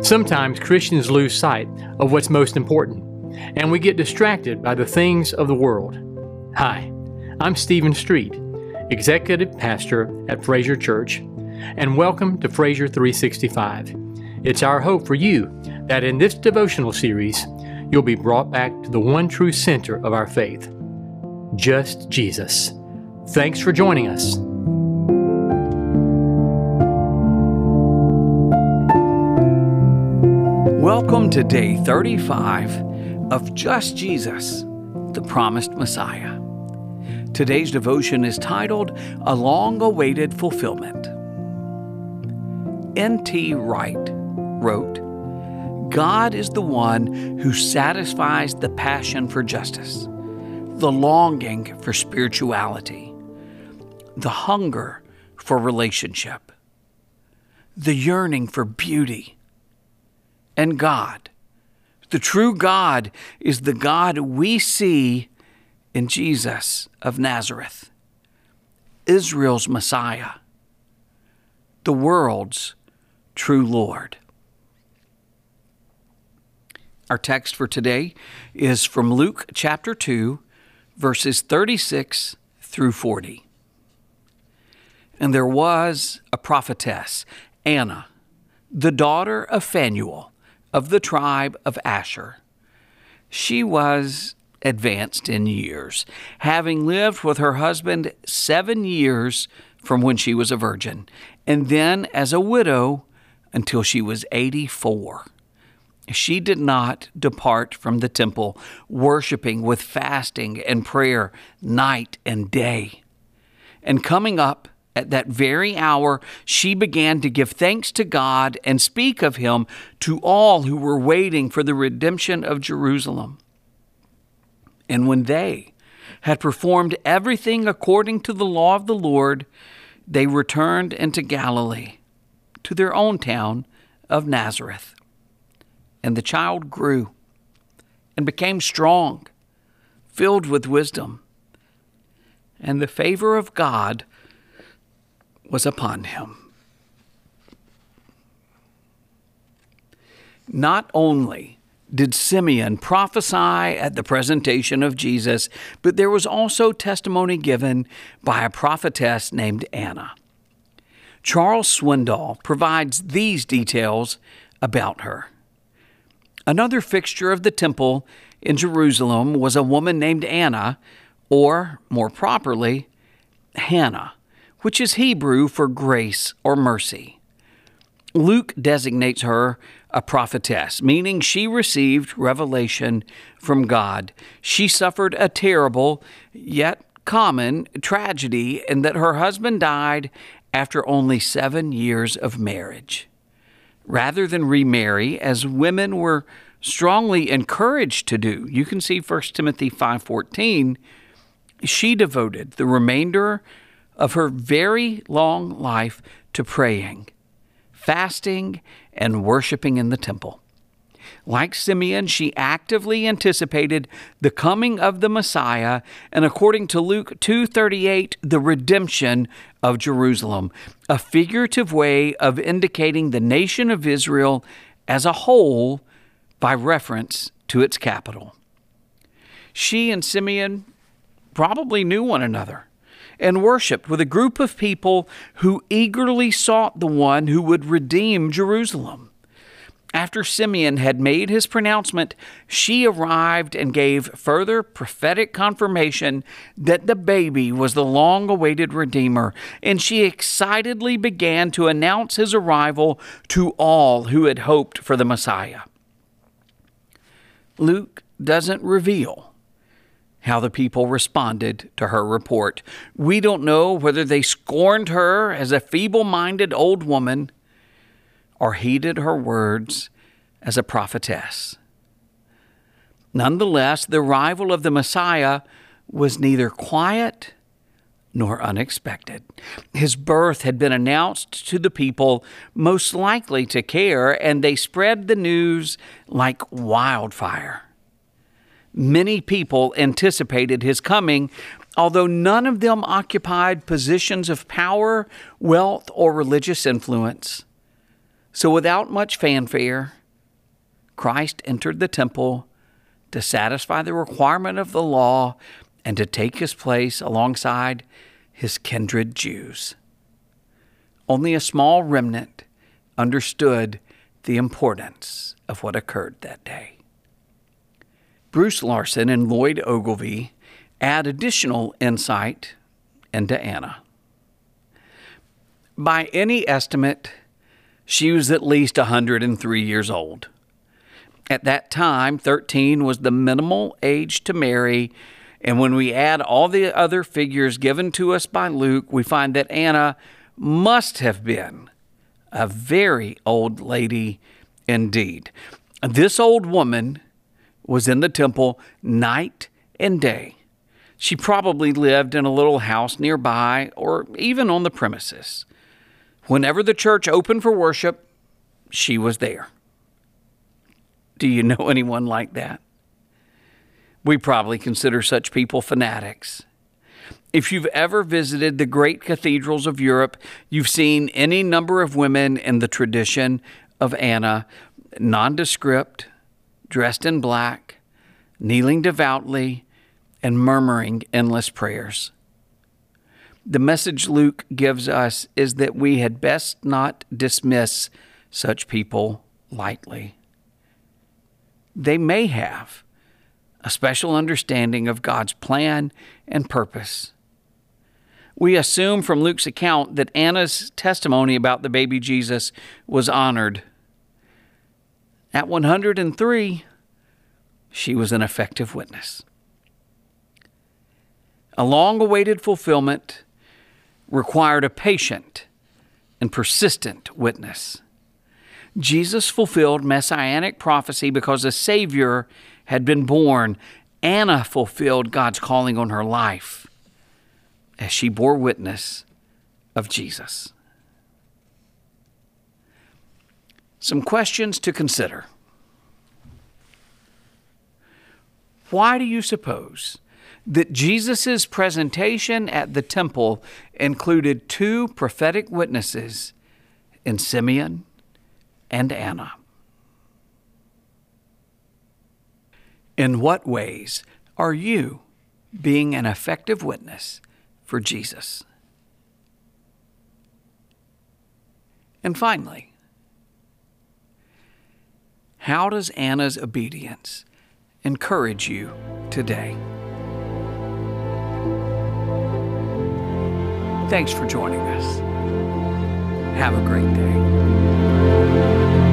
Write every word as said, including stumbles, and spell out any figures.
Sometimes Christians lose sight of what's most important, and we get distracted by the things of the world. Hi, I'm Stephen Street, Executive Pastor at Fraser Church, and welcome to Fraser three sixty-five. It's our hope for you that in this devotional series, you'll be brought back to the one true center of our faith, just Jesus. Thanks for joining us. Welcome to day thirty-five of Just Jesus, the Promised Messiah. Today's devotion is titled, A Long-Awaited Fulfillment. N T Wright wrote, God is the one who satisfies the passion for justice, the longing for spirituality, the hunger for relationship, the yearning for beauty. And God, the true God, is the God we see in Jesus of Nazareth, Israel's Messiah, the world's true Lord. Our text for today is from Luke chapter two, verses thirty-six through forty. And there was a prophetess, Anna, the daughter of Phanuel, of the tribe of Asher. She was advanced in years, having lived with her husband seven years from when she was a virgin, and then as a widow until she was eighty-four. She did not depart from the temple, worshiping with fasting and prayer night and day. And coming up at that very hour, she began to give thanks to God and speak of Him to all who were waiting for the redemption of Jerusalem. And when they had performed everything according to the law of the Lord, they returned into Galilee, to their own town of Nazareth. And the child grew and became strong, filled with wisdom, and the favor of God was upon him. Not only did Simeon prophesy at the presentation of Jesus, but there was also testimony given by a prophetess named Anna. Charles Swindoll provides these details about her. Another fixture of the temple in Jerusalem was a woman named Anna, or more properly, Hannah, which is Hebrew for grace or mercy. Luke designates her a prophetess, meaning she received revelation from God. She suffered a terrible, yet common, tragedy in that her husband died after only seven years of marriage. Rather than remarry, as women were strongly encouraged to do, you can see First Timothy five fourteen, she devoted the remainder of her very long life to praying, fasting, and worshiping in the temple. Like Simeon, she actively anticipated the coming of the Messiah, and according to Luke two thirty-eight, the redemption of Jerusalem, a figurative way of indicating the nation of Israel as a whole by reference to its capital. She and Simeon probably knew one another and worshiped with a group of people who eagerly sought the one who would redeem Jerusalem. After Simeon had made his pronouncement, she arrived and gave further prophetic confirmation that the baby was the long-awaited Redeemer, and she excitedly began to announce his arrival to all who had hoped for the Messiah. Luke doesn't reveal how the people responded to her report. We don't know whether they scorned her as a feeble-minded old woman or heeded her words as a prophetess. Nonetheless, the arrival of the Messiah was neither quiet nor unexpected. His birth had been announced to the people most likely to care, and they spread the news like wildfire. Many people anticipated his coming, although none of them occupied positions of power, wealth, or religious influence. So without much fanfare, Christ entered the temple to satisfy the requirement of the law and to take his place alongside his kindred Jews. Only a small remnant understood the importance of what occurred that day. Bruce Larson and Lloyd Ogilvie add additional insight into Anna. By any estimate, she was at least one hundred three years old. At that time, thirteen was the minimal age to marry, and when we add all the other figures given to us by Luke, we find that Anna must have been a very old lady indeed. This old woman was in the temple night and day. She probably lived in a little house nearby or even on the premises. Whenever the church opened for worship, she was there. Do you know anyone like that? We probably consider such people fanatics. If you've ever visited the great cathedrals of Europe, you've seen any number of women in the tradition of Anna, nondescript, dressed in black, kneeling devoutly, and murmuring endless prayers. The message Luke gives us is that we had best not dismiss such people lightly. They may have a special understanding of God's plan and purpose. We assume from Luke's account that Anna's testimony about the baby Jesus was honored. At one hundred three, she was an effective witness. A long-awaited fulfillment required a patient and persistent witness. Jesus fulfilled messianic prophecy because a Savior had been born. Anna fulfilled God's calling on her life as she bore witness of Jesus. Some questions to consider. Why do you suppose that Jesus' presentation at the temple included two prophetic witnesses in Simeon and Anna? In what ways are you being an effective witness for Jesus? And finally, how does Anna's obedience encourage you today? Thanks for joining us. Have a great day.